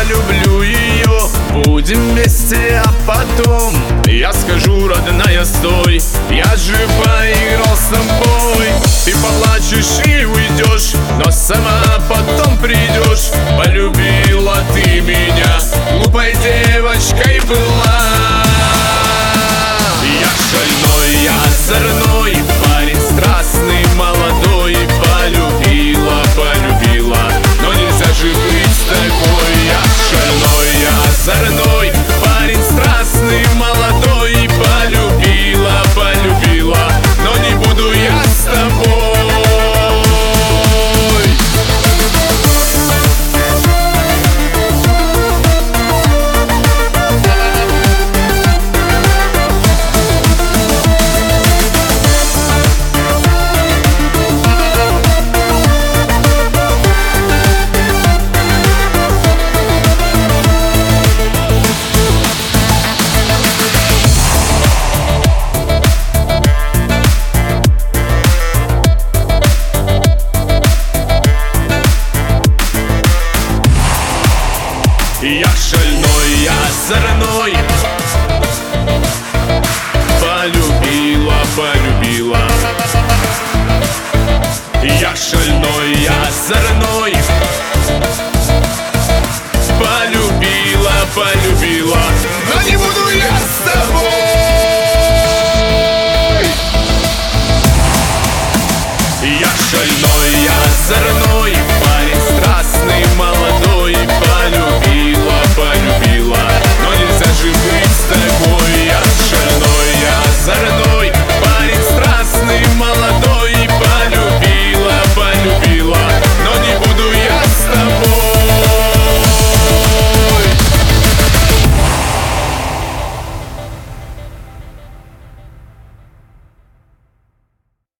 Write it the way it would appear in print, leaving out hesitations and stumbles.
полюблю ее. Будем вместе, а потом я скажу: родная, стой, я же поиграл с тобой. Ты поплачешь и уйдешь, но сама потом придешь. Полюбила ты меня, глупой девочкой была. Я шальной, я озорной, парень страстный, молодой. Полюбила, полюбила, но нельзя же быть такой. Я шальной, я озорной, парень страстный, молодой. Полюбила, полюбила, но не буду я с тобой. Я шальной, я озорной, полюбила, полюбила. Я шальной, я озорной, полюбила, полюбила, но не буду я с тобой. Я шальной, я озорной,